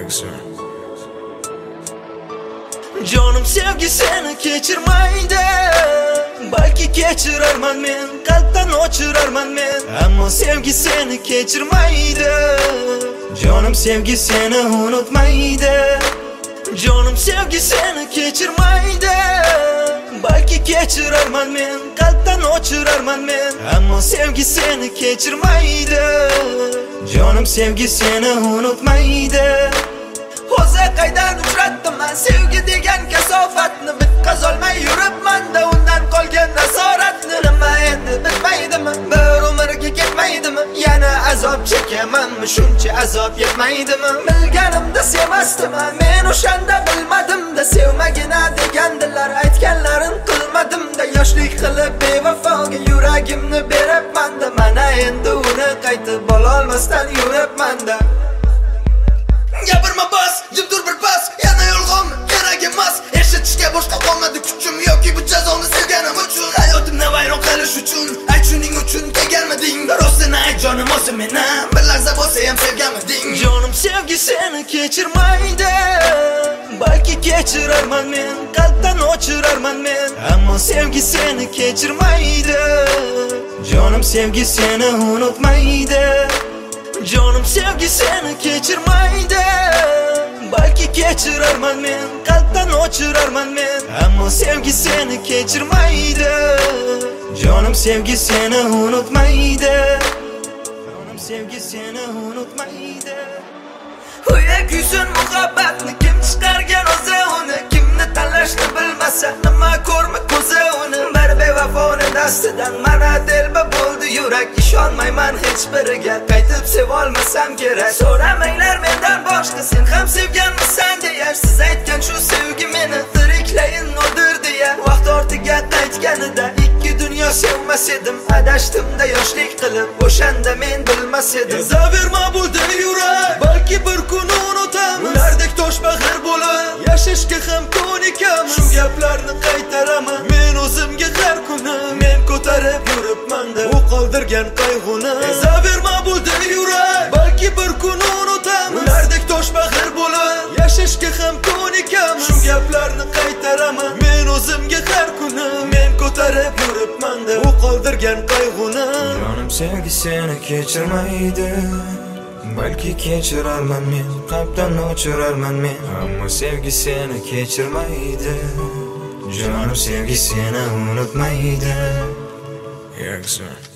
Canım sevgi seni kechirmaydi. Balki kechirarman men, qalbdan o'chirarman men. Ammo sevgi seni kechirmaydi. Canım sevgi seni unutmaydi. Canım sevgi seni kechirmaydi. Balki kechirarman men, qalbdan o'chirarman men. Ammo sevgi seni kechirmaydi. Canım sevgi seni unutmaydi. O'zi qaydan uchratdim men sevgi degan kasofatni, bitkazolmay yuribman-da undan qolgan asoratni. Nima endi bitmaydimi? Bir umrga ketmaydimi? Yana azob chekamanmi? Shuncha azob yetmaydimi? Bilganimda sevmasdim, men o'shanda bilmadim-da. Sevmagina degandilar, aytganlarin qilmadim-da. Yoshlik qilib bevafoga yuragimni beribman-da. Mana endi uni qaytib ololmasdan yuribman-da. Gapirma bas, jim tur bir pas. Yana yolg'on kerak emas. Eshitishga boshqa qolmadi kuchim yoki bu jazoni sevganim uchun. Hayotimni vayron qilish uchun, ayt shuning uchun kelganmiding? Rostini ayt jonim, o'zi meni bir lahza bo'lsa ham sevganmiding? Jonim sevgi seni kechirmaydi. Balki kechirarman men, qalbdan o'chirarman men. Ammo sevgi seni kechirmaydi. Jonim sevgi seni unutmaydi. Canım sevgi seni kechirmaydi. Balki kechirarman men, qalbdan o'chirarman men. Ammo sevgi seni kechirmaydi. Canım sevgi seni unutmaydi. Canım sevgi seni unutmaydi. Uya kuysin muhabbatni kim chiqargan o'zi uni? Kimni tanlashni bilmasa nima ko'rmi ko'zi uni? Bir bevafoni dastidan mana telba bo'ldi yurak. İshonmayman hech biriga, qaytib sevolmasam kerak. So'ramanglar mendan boshqa sen ham sevganmisan deya. Siz aytgan shu sevgi meni tiriklayin nodir deya. Vaqt ortiga qaytganida ikki dunyo sevmas edim. Adashdim-da yoshlik qilib, o'shanda men bilmas edim. Zaverma bo'ldi yurak, balki bir kun unutaman. Ulardek toshbag'ir bo'lib yashashga ham ko'nikaman. Shu gaplarni qaytaraman men o'zimga har kuni. Men ko'tarib yuribman-da u qoldirgan qayg'uni. Zaverma bo'ldi yurak, balki bir kun unutaman. Ulardek toshbag'ir bo'lib yashashga ham ko'nikaman. Shu gaplarni qaytaraman men o'zimga har kuni. Men ko'tarib yuribman-da u qoldirgan qayg'uni. Jonim sevgi seni kechirmaydi. Balki kechirarman men, qalbdan o'chirarman men. Ammo sevgi seni kechirmaydi. Jonim sevgi seni unutmaydi.